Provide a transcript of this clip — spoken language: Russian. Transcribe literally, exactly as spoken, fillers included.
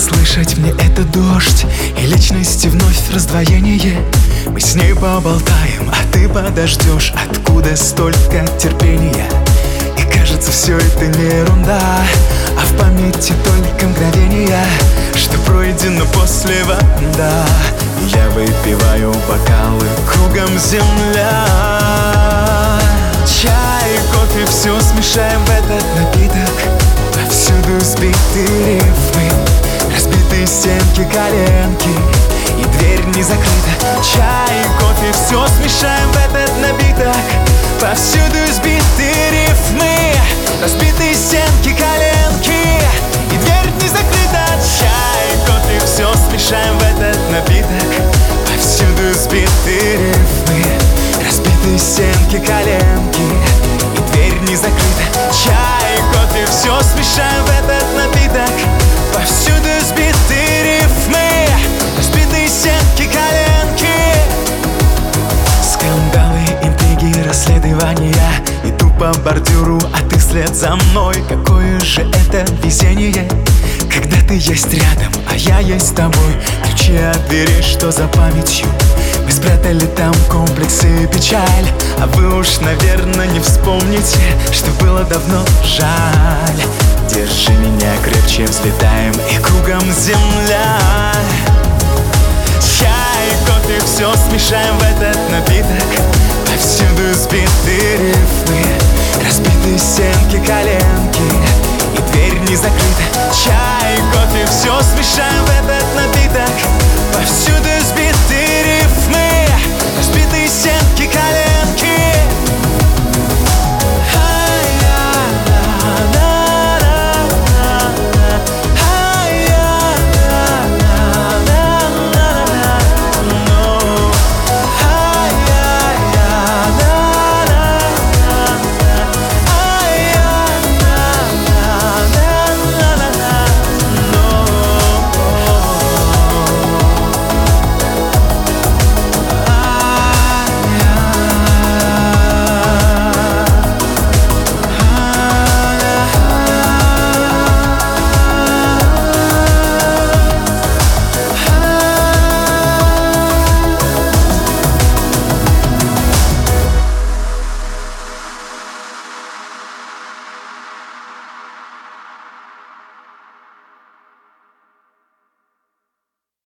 слышать мне это дождь и личности вновь раздвоение. Мы с ней поболтаем, а ты подождешь. Откуда столько терпения? И кажется, все это не ерунда, а в памяти только мгновения, что пройдено после вода. Я выпиваю бокалы, кругом земля. Чай, кофе, все смешаем в этот напиток. Повсюду сбитые рифмы, разбитые стенки, коленки, и дверь не закрыта. Чай, кофе, все смешаем в этот напиток. Повсюду сбитые рифмы, разбитые стенки, коленки, и дверь не закрыта. Чай, кофе, все смешаем в этот напиток. Повсюду сбитые рифмы, разбитые стенки, коленки, и дверь не закрыта. Чай, кофе, все смешаем в этот напиток. Повсюду сбитые рифмы, разбитые стенки, коленки. Скандалы, интриги, расследования. Иду по бордюру, а ты вслед за мной. Какое же это везение, когда ты есть рядом, а я есть с тобой. Ключи от двери, что за памятью. Мы спрятали там комплексы и печаль, а вы уж, наверное, не вспомните, что было давно жаль. Держи меня крепче, взлетаем, и кругом земля. Чай, кофе, все смешаем в этот напиток. Повсюду сбитые рифмы, разбитые стенки, коленки, и дверь не закрыта. Чай, кофе, все смешаем в этот напиток. Повсюду сбитые